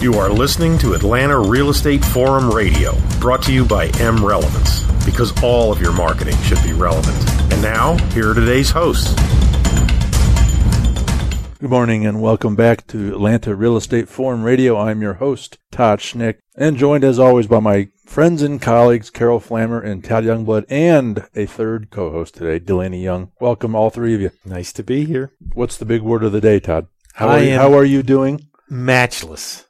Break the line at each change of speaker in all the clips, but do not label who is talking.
You are listening to Atlanta Real Estate Forum Radio, brought to you by M Relevance, because all of your marketing should be relevant. And now, here are today's hosts.
Good morning and welcome back to Atlanta Real Estate Forum Radio. I'm your host, Todd Schnick, and joined as always by my friends and colleagues, Carol Flammer and Todd Youngblood, and a third co-host today, Delaney Young. Welcome, all three of you.
Nice to be here.
What's the big word of the day, Todd? How are you doing?
Matchless.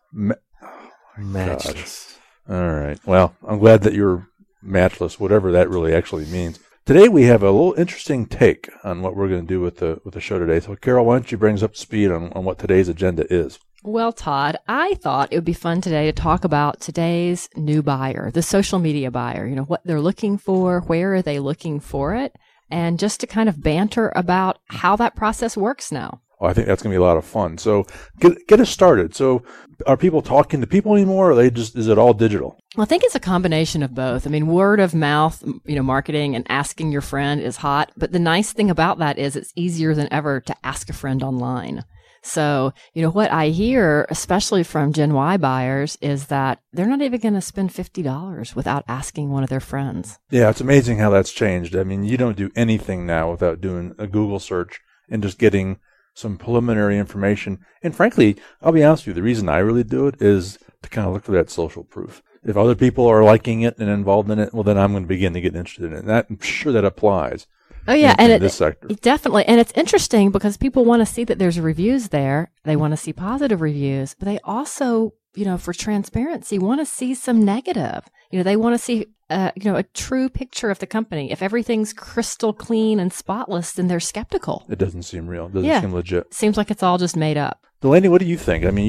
Matchless.
All right. Well, I'm glad that you're matchless, whatever that really actually means. Today we have a little interesting take on what we're going to do with the show today. So, Carol, why don't you bring us up to speed on what today's agenda is?
Well, Todd, I thought it would be fun today to talk about today's new buyer, the social media buyer, what they're looking for, where are they looking for it, and just to kind of banter about how that process works now.
Oh, I think that's going to be a lot of fun. So get us started. So are people talking to people anymore, or is it all digital?
Well, I think it's a combination of both. I mean, word of mouth, marketing and asking your friend is hot. But the nice thing about that is it's easier than ever to ask a friend online. So, what I hear, especially from Gen Y buyers, is that they're not even going to spend $50 without asking one of their friends.
Yeah, it's amazing how that's changed. I mean, you don't do anything now without doing a Google search and just getting some preliminary information. And frankly, I'll be honest with you, the reason I really do it is to kind of look for that social proof. If other people are liking it and involved in it, well, then I'm going to begin to get interested in it. And I'm sure that applies.
Oh, yeah.
in this sector.
Definitely. And it's interesting because people want to see that there's reviews there. They want to see positive reviews, but they also, for transparency, want to see some negative. They want to see, a true picture of the company. If everything's crystal clean and spotless, then they're skeptical.
It doesn't seem real. It doesn't seem legit.
Seems like it's all just made up.
Delaney, what do you think? I mean,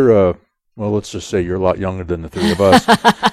well, let's just say you're a lot younger than the three of us.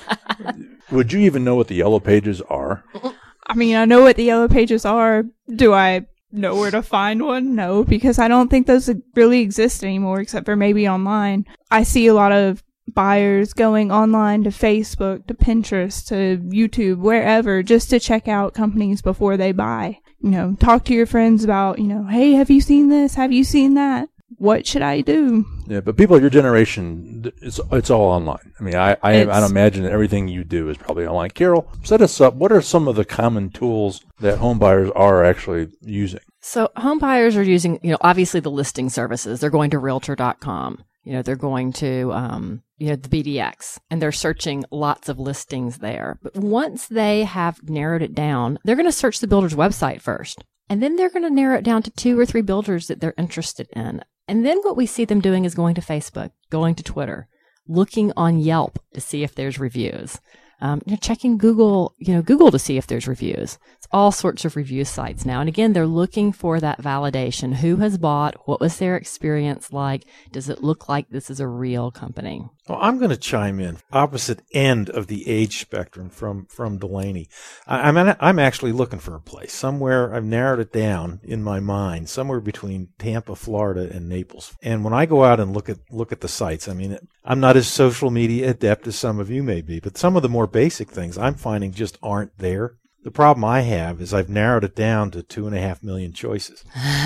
Would you even know what the Yellow Pages are?
I mean, I know what the Yellow Pages are. Do I know where to find one? No, because I don't think those really exist anymore, except for maybe online. I see a lot of buyers going online to Facebook, to Pinterest, to YouTube, wherever, just to check out companies before they buy. Talk to your friends about, hey, have you seen this? Have you seen that? What should I do?
Yeah, but people of your generation, it's all online. I mean, I don't imagine that everything you do is probably online. Carol, set us up. What are some of the common tools that home buyers are actually using?
So home buyers are using, obviously the listing services. They're going to Realtor.com. They're going to, the BDX, and they're searching lots of listings there. But once they have narrowed it down, they're going to search the builder's website first. And then they're going to narrow it down to 2 or 3 builders that they're interested in. And then what we see them doing is going to Facebook, going to Twitter, looking on Yelp to see if there's reviews. Checking Google, Google to see if there's reviews. It's all sorts of review sites now. And again, they're looking for that validation. Who has bought? What was their experience like? Does it look like this is a real company?
Well, I'm going to chime in opposite end of the age spectrum from Delaney. I'm actually looking for a place somewhere. I've narrowed it down in my mind, somewhere between Tampa, Florida, and Naples. And when I go out and look at the sites, I mean, I'm not as social media adept as some of you may be, but some of the more basic things I'm finding just aren't there. The problem I have is I've narrowed it down to 2.5 million choices.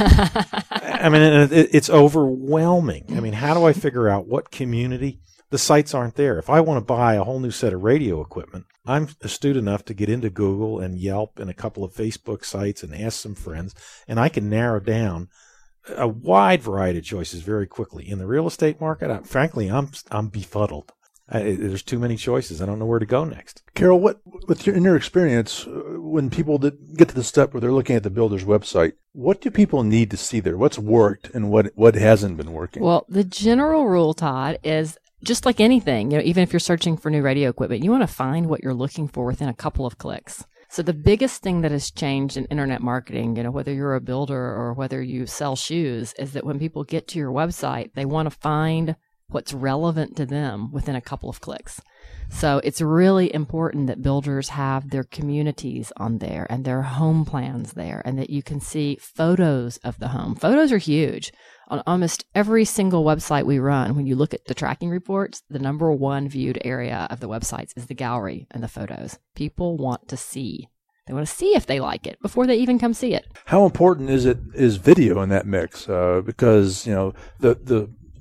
I mean, it's overwhelming. I mean, how do I figure out what community? The sites aren't there. If I want to buy a whole new set of radio equipment, I'm astute enough to get into Google and Yelp and a couple of Facebook sites and ask some friends, and I can narrow down a wide variety of choices very quickly. In the real estate market, frankly, I'm befuddled. There's too many choices. I don't know where to go next.
Carol, in your experience, when people get to the step where they're looking at the builder's website, what do people need to see there? What's worked and what hasn't been working?
Well, the general rule, Todd, is just like anything, even if you're searching for new radio equipment, you want to find what you're looking for within a couple of clicks. So the biggest thing that has changed in internet marketing, whether you're a builder or whether you sell shoes, is that when people get to your website, they want to find what's relevant to them within a couple of clicks. So it's really important that builders have their communities on there and their home plans there, and that you can see photos of the home. Photos are huge. On almost every single website we run, when you look at the tracking reports, the number one viewed area of the websites is the gallery and the photos. People want to see. They want to see if they like it before they even come see it.
How important is video in that mix? Because, the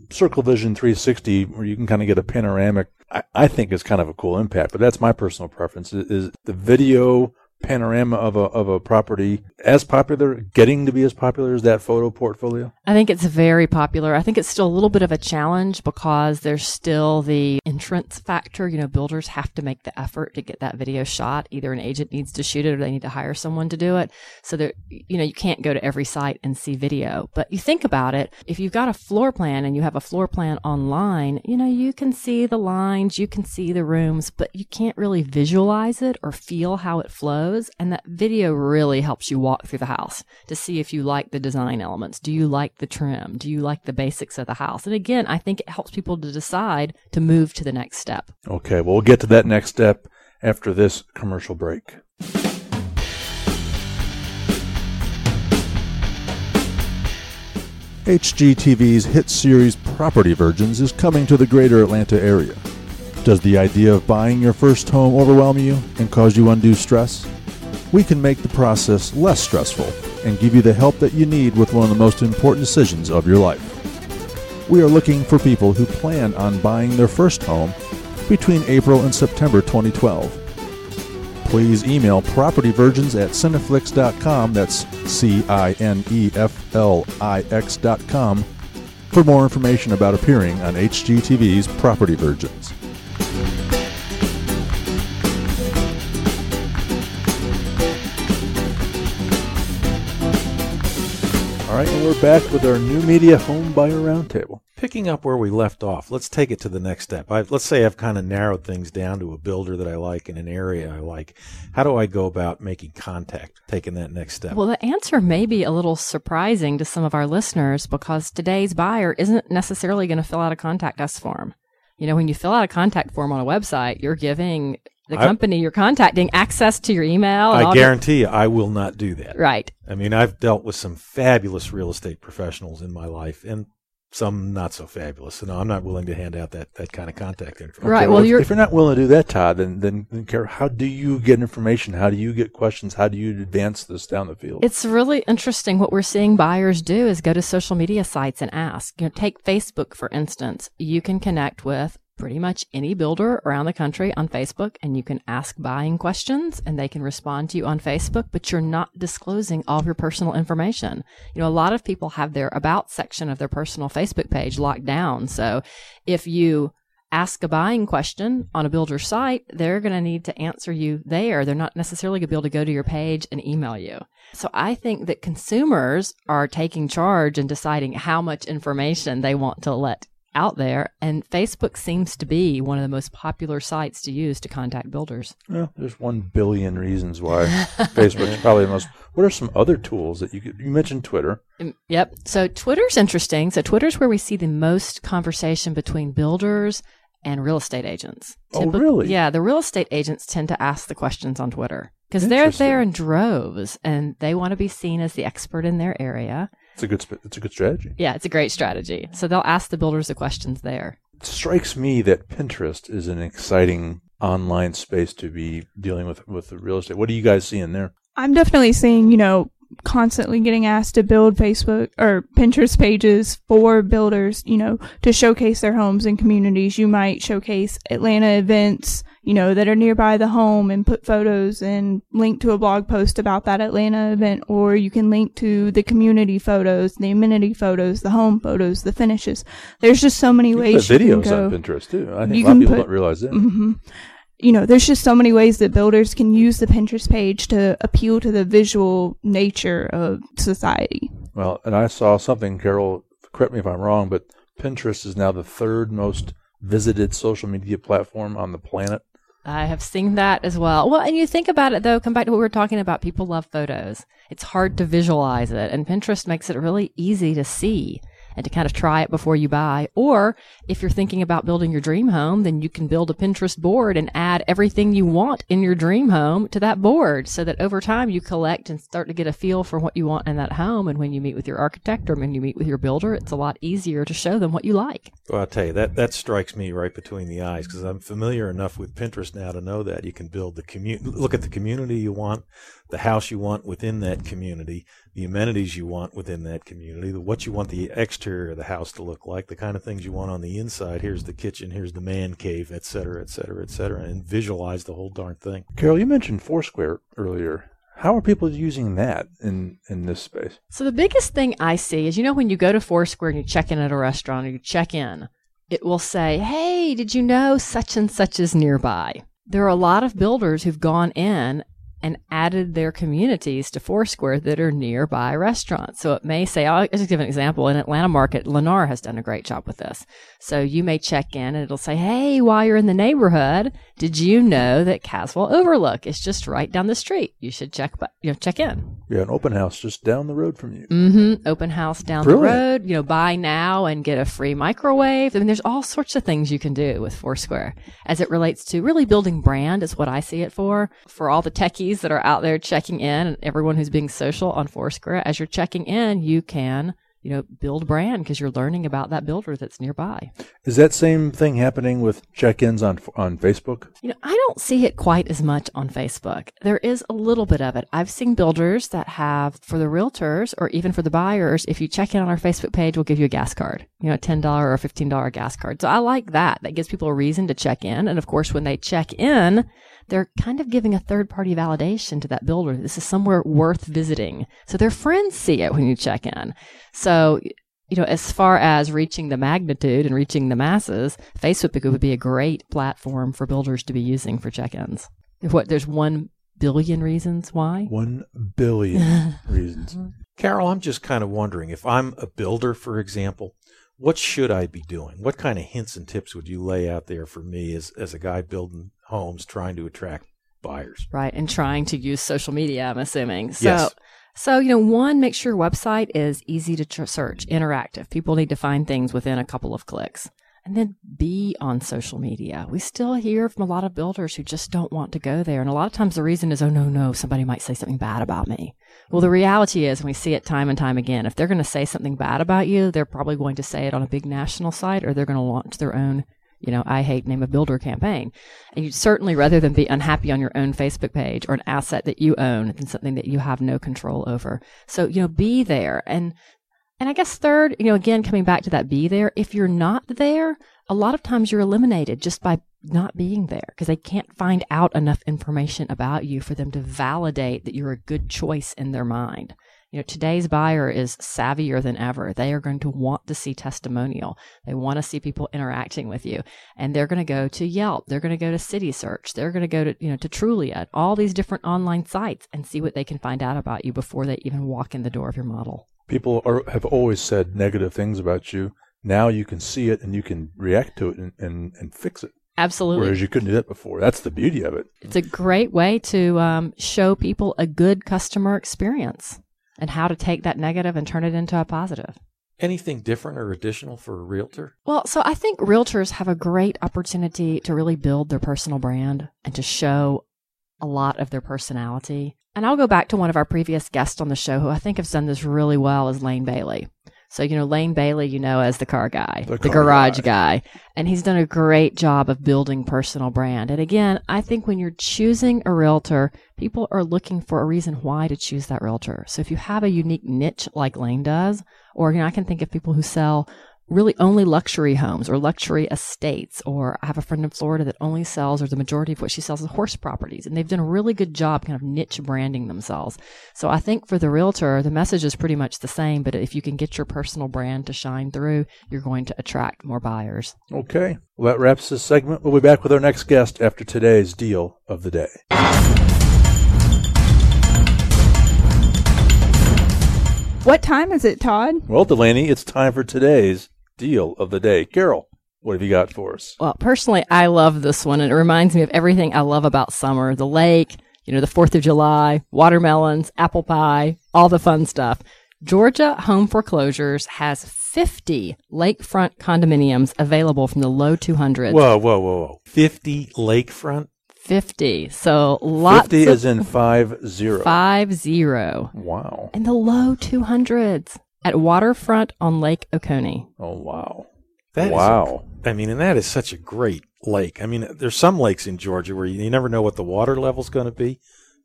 Circle Vision 360, where you can kind of get a panoramic, I think is kind of a cool impact. But that's my personal preference. Is the video panorama of a property as popular, getting to be as popular as that photo portfolio?
I think it's very popular. I think it's still a little bit of a challenge because there's still the entrance factor. Builders have to make the effort to get that video shot. Either an agent needs to shoot it or they need to hire someone to do it. So that, you can't go to every site and see video. But you think about it, if you've got a floor plan and you have a floor plan online, you can see the lines, you can see the rooms, but you can't really visualize it or feel how it flows. And that video really helps you walk through the house to see if you like the design elements. Do you like the trim? Do you like the basics of the house? And again, I think it helps people to decide to move to the next step.
Okay, well, we'll get to that next step after this commercial break. HGTV's hit series Property Virgins is coming to the greater Atlanta area. Does the idea of buying your first home overwhelm you and cause you undue stress? We can make the process less stressful and give you the help that you need with one of the most important decisions of your life. We are looking for people who plan on buying their first home between April and September 2012. Please email propertyvirgins@cineflix.com, that's CINEFLIX.com, for more information about appearing on HGTV's Property Virgins. All right, and we're back with our new media home buyer roundtable.
Picking up where we left off, let's take it to the next step. Let's say I've kind of narrowed things down to a builder that I like in an area I like. How do I go about making contact, taking that next step?
Well, the answer may be a little surprising to some of our listeners because today's buyer isn't necessarily going to fill out a contact us form. When you fill out a contact form on a website, you're giving the company you're contacting access to your email.
I guarantee you I will not do that.
Right.
I mean, I've dealt with some fabulous real estate professionals in my life and some not so fabulous. So, no, I'm not willing to hand out that kind of contact information.
Right.
Okay,
well,
if you're not willing to do that, Todd, then Kara, how do you get information? How do you get questions? How do you advance this down the field?
It's really interesting. What we're seeing buyers do is go to social media sites and ask. Take Facebook, for instance. You can connect with pretty much any builder around the country on Facebook, and you can ask buying questions and they can respond to you on Facebook, but you're not disclosing all of your personal information. A lot of people have their about section of their personal Facebook page locked down. So if you ask a buying question on a builder site, they're going to need to answer you there. They're not necessarily going to be able to go to your page and email you. So I think that consumers are taking charge and deciding how much information they want to let out there, and Facebook seems to be one of the most popular sites to use to contact builders.
Well, there's 1 billion reasons why Facebook is probably the most. What are some other tools that you mentioned Twitter?
Yep. So Twitter's interesting. So Twitter's where we see the most conversation between builders and real estate agents.
Oh, really?
Yeah, the real estate agents tend to ask the questions on Twitter because they're there in droves and they want to be seen as the expert in their area.
It's a good strategy.
Yeah, it's a great strategy. So they'll ask the builders the questions there.
It strikes me that Pinterest is an exciting online space to be dealing with the real estate. What are you guys seeing there?
I'm definitely seeing, constantly getting asked to build Facebook or Pinterest pages for builders, to showcase their homes and communities. You might showcase Atlanta events, that are nearby the home and put photos and link to a blog post about that Atlanta event, or you can link to the community photos, the amenity photos, the home photos, the finishes. There's just so many ways you can go.
Videos on Pinterest too. I think a lot of people don't realize that.
Mm-hmm. There's just so many ways that builders can use the Pinterest page to appeal to the visual nature of society.
Well, and I saw something, Carol, correct me if I'm wrong, but Pinterest is now the third most visited social media platform on the planet.
I have seen that as well. Well, and you think about it, though, come back to what we were talking about. People love photos. It's hard to visualize it, and Pinterest makes it really easy to see and to kind of try it before you buy. Or if you're thinking about building your dream home, then you can build a Pinterest board and add everything you want in your dream home to that board so that over time you collect and start to get a feel for what you want in that home. And when you meet with your architect or when you meet with your builder, it's a lot easier to show them what you like.
Well, I'll tell you, that strikes me right between the eyes because I'm familiar enough with Pinterest now to know that you can build look at the community you want, the house you want within that community, the amenities you want within that community, what you want the exterior interior of the house to look like, the kind of things you want on the inside. Here's the kitchen, here's the man cave, et cetera, et cetera, et cetera, and visualize the whole darn thing.
Carol, you mentioned Foursquare earlier. How are people using that in this space?
So the biggest thing I see is, when you go to Foursquare and you check in at a restaurant or you check in, it will say, hey, did you know such and such is nearby? There are a lot of builders who've gone in and added their communities to Foursquare that are nearby restaurants. So it may say, I'll just give an example. In Atlanta Market, Lennar has done a great job with this. So you may check in and it'll say, hey, while you're in the neighborhood, did you know that Caswell Overlook is just right down the street? You should check in.
Yeah, an open house just down the road from you.
Mm-hmm. Open house down the road. Buy now and get a free microwave. I mean, there's all sorts of things you can do with Foursquare as it relates to really building brand is what I see it for all the techies that are out there checking in and everyone who's being social on Foursquare. As you're checking in, you can, build brand because you're learning about that builder that's nearby.
Is that same thing happening with check-ins on Facebook?
I don't see it quite as much on Facebook. There is a little bit of it. I've seen builders that have, for the realtors or even for the buyers, if you check in on our Facebook page, we'll give you a gas card, a $10 or $15 gas card. So I like that. That gives people a reason to check in. And of course, when they check in, they're kind of giving a third-party validation to that builder. This is somewhere worth visiting. So their friends see it when you check in. So, as far as reaching the magnitude and reaching the masses, Facebook would be a great platform for builders to be using for check-ins. There's 1 billion reasons why?
1 billion reasons.
Carol, I'm just kind of wondering, if I'm a builder, for example, what should I be doing? What kind of hints and tips would you lay out there for me as a guy building homes trying to attract buyers?
Right, and trying to use social media, I'm assuming.
Yes.
So, one, make sure your website is easy to search, interactive. People need to find things within a couple of clicks. And then be on social media. We still hear from a lot of builders who just don't want to go there. And a lot of times the reason is, oh, no, somebody might say something bad about me. Well, the reality is, and we see it time and time again, if they're going to say something bad about you, they're probably going to say it on a big national site, or they're going to launch their own, I hate name a builder campaign. And you'd certainly, rather than be unhappy on your own Facebook page or an asset that you own than something that you have no control over. So, be there. And I guess third, again, coming back to that be there, if you're not there, a lot of times you're eliminated just by not being there because they can't find out enough information about you for them to validate that you're a good choice in their mind. Today's buyer is savvier than ever. They are going to want to see testimonial. They want to see people interacting with you. And they're going to go to Yelp. They're going to go to City Search. They're going to go to, to Trulia, all these different online sites and see what they can find out about you before they even walk in the door of your model.
People have always said negative things about you. Now you can see it and you can react to it and fix it.
Absolutely.
Whereas you couldn't do that before. That's the beauty of it.
It's a great way to show people a good customer experience and how to take that negative and turn it into a positive.
Anything different or additional for a realtor?
Well, so I think realtors have a great opportunity to really build their personal brand and to show a lot of their personality. And I'll go back to one of our previous guests on the show who I think has done this really well, is Lane Bailey. So, Lane Bailey, as the car guy, the garage guy. And he's done a great job of building personal brand. And again, I think when you're choosing a realtor, people are looking for a reason why to choose that realtor. So if you have a unique niche like Lane does, or, I can think of people who sell really only luxury homes or luxury estates, or I have a friend in Florida that only sells, or the majority of what she sells is horse properties, and they've done a really good job kind of niche branding themselves. So I think for the realtor, the message is pretty much the same, but if you can get your personal brand to shine through, you're going to attract more buyers.
Okay. Well, that wraps this segment. We'll be back with our next guest after today's deal of the day.
What time is it, Todd?
Well, Delaney, it's time for today's deal of the day. Carol, what have you got for us?
Well, personally, I love this one, and it reminds me of everything I love about summer. The lake, the 4th of July, watermelons, apple pie, all the fun stuff. Georgia Home Foreclosures has 50 lakefront condominiums available from the low 200s.
Whoa. 50 lakefront?
50. So lots
50 is in 50.
50.
Wow.
In the low 200s at waterfront on Lake Oconee.
Oh, wow.
Wow. And that is such a great lake. There's some lakes in Georgia where you never know what the water level's going to be,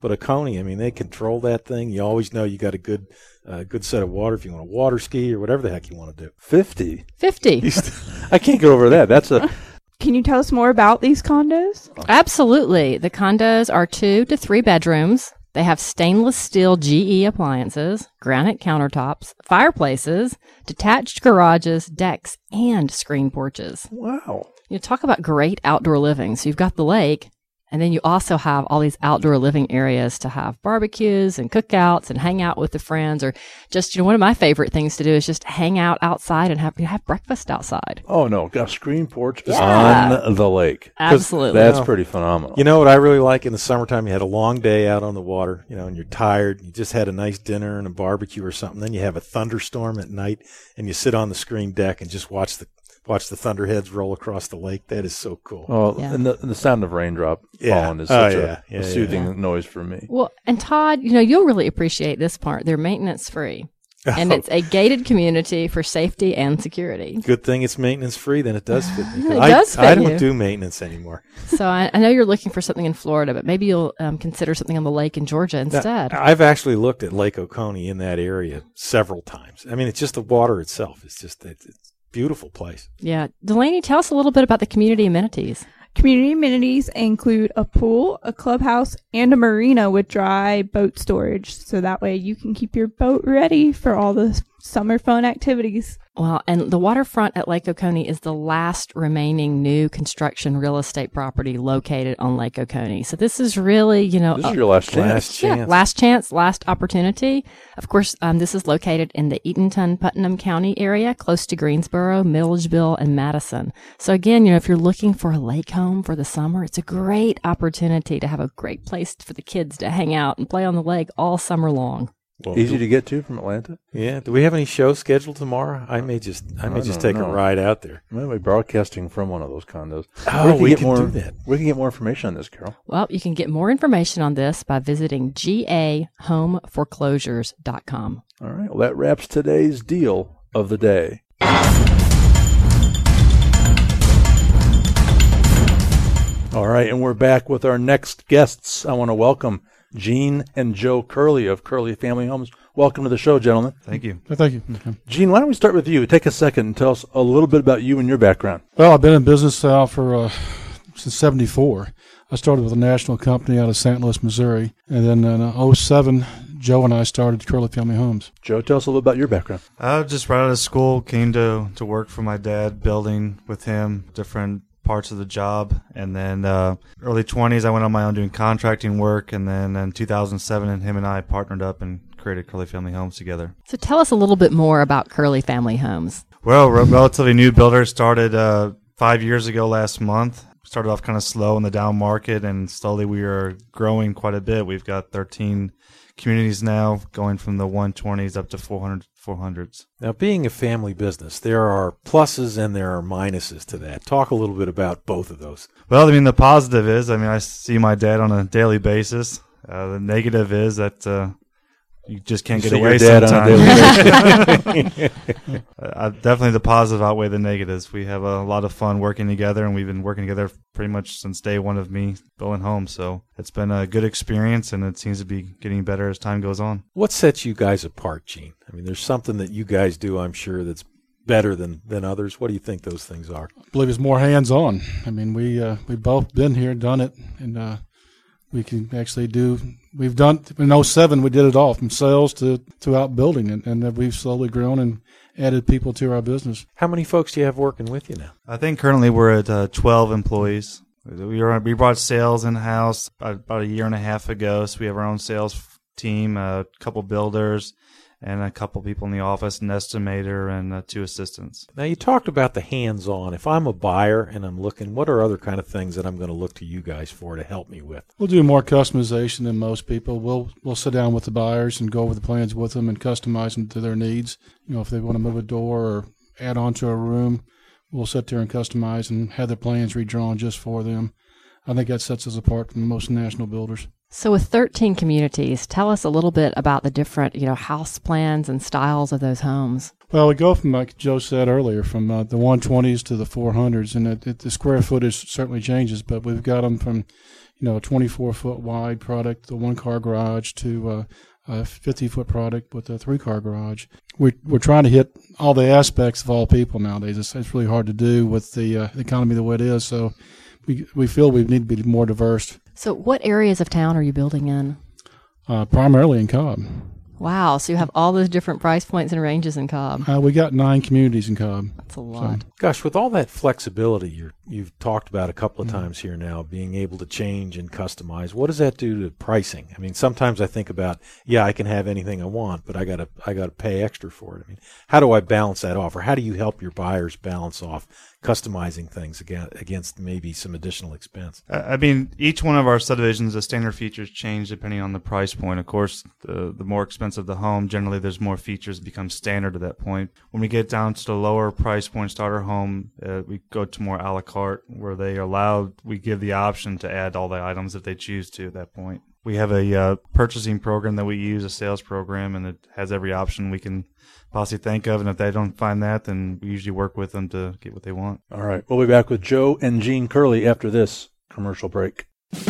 But Oconee, I mean, they control that thing. You always know you got a good set of water if you want to water ski or whatever the heck you want to do.
50.
50.
I can't get over that. That's a
Can you tell us more about these condos?
Absolutely. The condos are 2 to 3 bedrooms. They have stainless steel GE appliances, granite countertops, fireplaces, detached garages, decks, and screen porches.
wow.
You talk about great outdoor living. So you've got the lake, and then you also have all these outdoor living areas to have barbecues and cookouts and hang out with the friends, or just, one of my favorite things to do is just hang out outside and have breakfast outside.
Oh no, got a screen porch
Yeah.
on the lake.
Absolutely.
That's pretty phenomenal.
You know what I really like in the summertime? You had a long day out on the water, and you're tired. You just had a nice dinner and a barbecue or something. Then you have a thunderstorm at night, and you sit on the screen deck and just watch the thunderheads roll across the lake. That is so cool.
Oh,
Yeah.
and the sound of raindrop
Yeah.
falling is
Oh,
such
yeah.
a
Yeah,
soothing noise for me.
Well, and Todd, you'll really appreciate this part. They're maintenance free. And it's a gated community for safety and security.
Good thing it's maintenance free, then it does fit me.
It does fit
I don't
you.
do maintenance anymore.
So I know you're looking for something in Florida, but maybe you'll consider something on the lake in Georgia instead.
I've actually looked at Lake Oconee in that area several times. I mean, it's just the water itself. It's just it's a beautiful place.
Yeah. Delaney, tell us a little bit about the community amenities.
Community amenities include a pool, a clubhouse, and a marina with dry boat storage. So that way you can keep your boat ready for all the summer fun activities.
Well, and the waterfront at Lake Oconee is the last remaining new construction real estate property located on Lake Oconee. So this is really,
This is your last chance.
Last chance.
last chance, last opportunity. Of course, this is located in the Eatonton-Putnam County area, close to Greensboro, Milledgeville, and Madison. So again, if you're looking for a lake home for the summer, it's a great opportunity to have a great place for the kids to hang out and play on the lake all summer long.
Well,
Easy to get to from Atlanta.
Yeah. Do we have any shows scheduled tomorrow? I may just take a ride out there.
We might be broadcasting from one of those condos.
Oh, we
get
can
more,
do that.
We can get more information on this, Carol.
Well, you can get more information on this by visiting gahomeforeclosures.com.
All right. Well, that wraps today's deal of the day. All right, and we're back with our next guests. I want to welcome Gene and Joe Curley of Curley Family Homes. Welcome to the show, gentlemen.
Thank you.
Thank you. Okay.
Gene, why don't we start with you? Take a second and tell us a little bit about you and your background.
Well, I've been in business for since '74. I started with a national company out of St. Louis, Missouri, and then in '07, Joe and I started Curley Family Homes.
Joe, tell us a little about your background.
I just right out of school, came to work for my dad, building with him different parts of the job. And then early 20s, I went on my own doing contracting work. And then in 2007, him and I partnered up and created Curley Family Homes together.
So tell us a little bit more about Curley Family Homes.
Well, relatively new builder, started 5 years ago last month. Started off kind of slow in the down market, and slowly we are growing quite a bit. We've got 13 communities now, going from the 120s up to 400s.
Now, being a family business, there are pluses and there are minuses to that. Talk a little bit about both of those.
Well, the positive is, I see my dad on a daily basis. The negative is that you just can't get away
your dad
sometimes.
on a daily basis.
Definitely the positive outweigh the negatives. We have a lot of fun working together, and we've been working together pretty much since day one of me building homes. So it's been a good experience, and it seems to be getting better as time goes on.
What sets you guys apart, Gene? There's something that you guys do, I'm sure, that's better than others. What do you think those things are?
I believe it's more hands-on. We both been here, done it, and we can actually do. We've done in '07. We did it all from sales to outbuilding it, and we've slowly grown and added people to our business.
How many folks do you have working with you now?
I think currently we're at 12 employees. We brought sales in-house about a year and a half ago, so we have our own sales team, a couple builders, and a couple people in the office, an estimator, and 2 assistants.
Now, you talked about the hands-on. If I'm a buyer and I'm looking, what are other kind of things that I'm going to look to you guys for to help me with?
We'll do more customization than most people. We'll sit down with the buyers and go over the plans with them and customize them to their needs. If they want to move a door or add on to a room, we'll sit there and customize and have the plans redrawn just for them. I think that sets us apart from most national builders.
So with 13 communities, tell us a little bit about the different, house plans and styles of those homes.
Well, we go from, like Joe said earlier, from the 120s to the 400s, and the square footage certainly changes, but we've got them from, a 24-foot wide product, the 1-car garage, to a 50-foot product with a 3-car garage. We're trying to hit all the aspects of all people nowadays. It's really hard to do with the economy the way it is. So we feel we need to be more diverse.
So what areas of town are you building in?
Primarily in Cobb.
Wow. So you have all those different price points and ranges in Cobb.
We got 9 communities in Cobb.
That's a lot.
So,
Gosh, with all that flexibility you've talked about a couple of times here now, being able to change and customize, what does that do to pricing? I mean, sometimes I think about, I can have anything I want, but I gotta pay extra for it. I mean, how do I balance that off, or how do you help your buyers balance off customizing things against maybe some additional expense?
I mean, each one of our subdivisions, the standard features change depending on the price point. Of course, the more expensive the home, generally there's more features become standard at that point. When we get down to the lower price point starter home, we go to more a la carte, where we give the option to add all the items if they choose to at that point. We have a purchasing program that we use, a sales program, and it has every option we can possibly think of. And if they don't find that, then we usually work with them to get what they want.
All right. We'll be back with Joe and Gene Curley after this commercial break.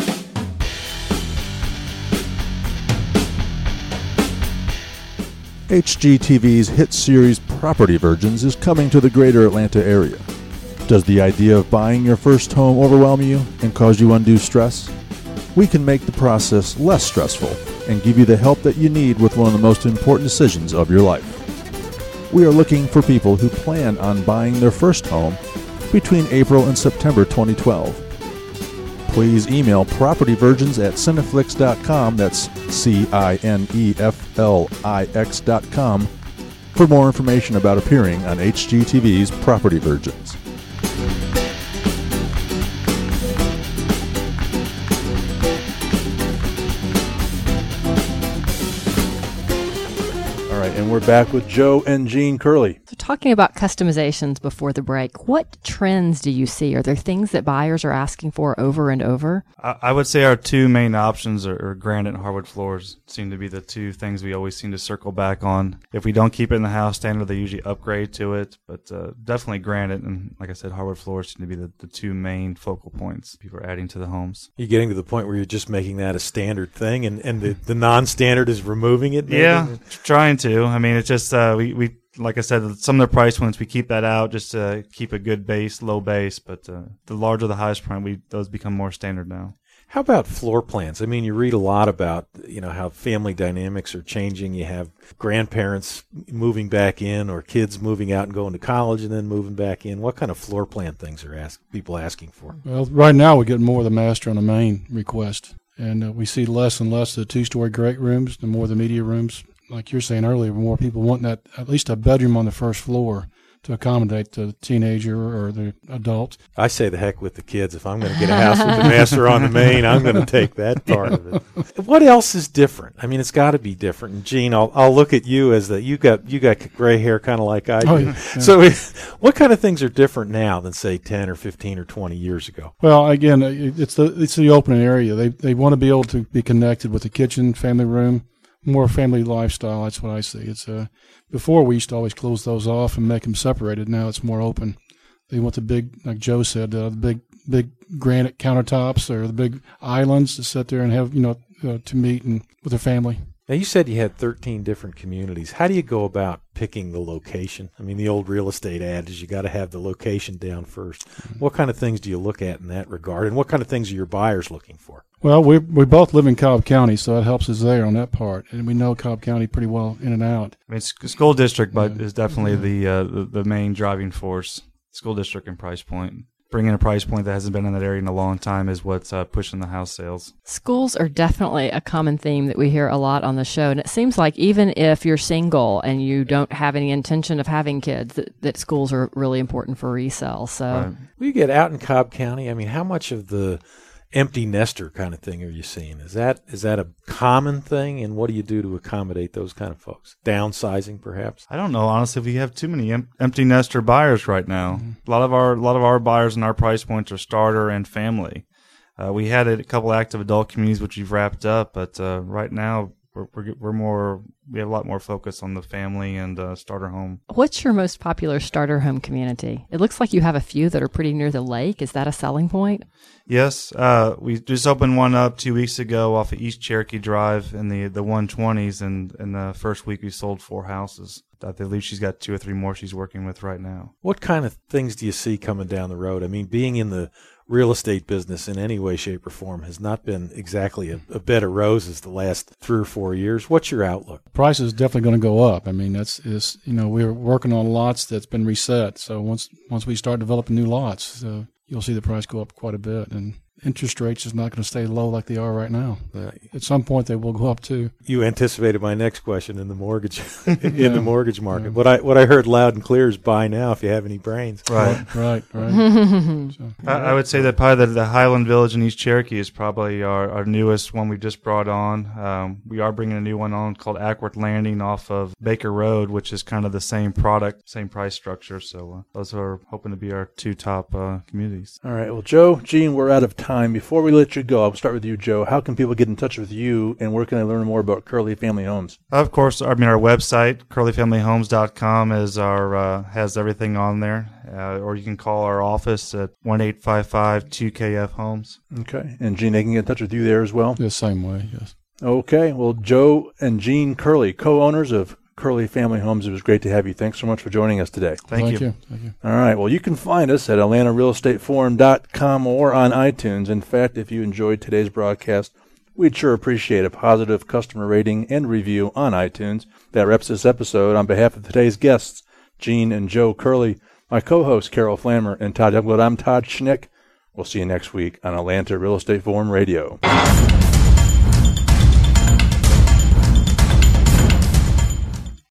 HGTV's hit series Property Virgins is coming to the greater Atlanta area. Does the idea of buying your first home overwhelm you and cause you undue stress? We can make the process less stressful and give you the help that you need with one of the most important decisions of your life. We are looking for people who plan on buying their first home between April and September 2012. Please email propertyvirgins@cineflix.com, that's CINEFLIX.com, for more information about appearing on HGTV's Property Virgins. And we're back with Joe and Gene Curley.
So talking about customizations before the break, what trends do you see? Are there things that buyers are asking for over and over?
I would say our two main options are granite and hardwood floors. Seem to be the two things we always seem to circle back on. If we don't keep it in the house standard, they usually upgrade to it. But definitely granite and, like I said, hardwood floors seem to be the two main focal points people are adding to the homes.
You're getting to the point where you're just making that a standard thing, and the non-standard is removing it? Maybe?
Yeah, trying to. I mean, it's just we like I said, some of the price points we keep that out just to keep a good base, low base. But the larger the highest point, those become more standard now.
How about floor plans? I mean, you read a lot about how family dynamics are changing. You have grandparents moving back in, or kids moving out and going to college and then moving back in. What kind of floor plan things are people asking for?
Well, right now we get more of the master and the main request, and we see less and less of the 2-story great rooms, the more the media rooms. Like you're saying earlier, more people want that, at least a bedroom on the first floor to accommodate the teenager or the adult.
I say the heck with the kids. If I'm going to get a house with the master on the main, I'm going to take that part of it. What else is different? I mean, it's got to be different. And Gene, I'll look at you as you got gray hair kind of like I do.
Oh, yeah.
So what kind of things are different now than, say, 10 or 15 or 20 years ago?
Well, again, it's the open area. They want to be able to be connected with the kitchen, family room, more family lifestyle. That's what I see. It's before we used to always close those off and make them separated. Now it's more open. They want the big, like Joe said, the big granite countertops or the big islands to sit there and have to meet and with their family.
Now, you said you had 13 different communities. How do you go about picking the location? I mean, the old real estate ad is you got to have the location down first. Mm-hmm. What kind of things do you look at in that regard, and what kind of things are your buyers looking for?
Well, we both live in Cobb County, so that helps us there on that part, and we know Cobb County pretty well in and out.
I mean, school district is definitely the main driving force. School district and price point. Bringing a price point that hasn't been in that area in a long time is what's pushing the house sales. Schools
are definitely a common theme that we hear a lot on the show. And it seems like even if you're single and you don't have any intention of having kids, that schools are really important for resale. So,
right. Well, you get out in Cobb County, I mean, how much of the empty nester kind of thing are you seeing? Is that a common thing, and what do you do to accommodate those kind of folks? Downsizing, perhaps?
I don't know. Honestly, we have too many empty nester buyers right now. Mm-hmm. A lot of our buyers in our price points are starter and family. We had a couple active adult communities which we've wrapped up, but right now we have a lot more focus on the family and starter home.
What's your most popular starter home community? It looks like you have a few that are pretty near the lake. Is that a selling point?
Yes, we just opened one up 2 weeks ago off of East Cherokee Drive in the 120s, and in the first week we sold 4 houses. I believe she's got 2 or 3 more she's working with right now.
What kind of things do you see coming down the road? I mean, being in the real estate business in any way, shape, or form has not been exactly a bed of roses the last 3 or 4 years. What's your outlook?
Price is definitely going to go up. I mean, we're working on lots that's been reset. So once we start developing new lots, you'll see the price go up quite a bit. And interest rates is not going to stay low like they are right now. At some point, they will go up too.
You anticipated my next question in the mortgage the mortgage market. Yeah. What I heard loud and clear is buy now if you have any brains.
Right.
So,
I would say that probably the Highland Village in East Cherokee is probably our newest one we just brought on. We are bringing a new one on called Ackworth Landing off of Baker Road, which is kind of the same product, same price structure. So those are hoping to be our 2 top communities.
All right. Well, Joe, Gene, we're out of time. Before we let you go, I'll start with you, Joe. How can people get in touch with you, and where can they learn more about Curley Family Homes?
Of course, our website, curleyfamilyhomes.com, has everything on there. Or you can call our office at 1-855-2KF-HOMES.
Okay. And Gene, they can get in touch with you there as well?
The same way, yes.
Okay. Well, Joe and Gene Curley, co-owners of Curley Family Homes, it was great to have you. Thanks so much for joining us today.
Thank you.
All right. Well, you can find us at AtlantaRealEstateForum.com or on iTunes. In fact, if you enjoyed today's broadcast, we'd sure appreciate a positive customer rating and review on iTunes. That wraps this episode. On behalf of today's guests, Gene and Joe Curley, my co-hosts Carol Flammer and Todd Youngblood, I'm Todd Schnick. We'll see you next week on Atlanta Real Estate Forum Radio.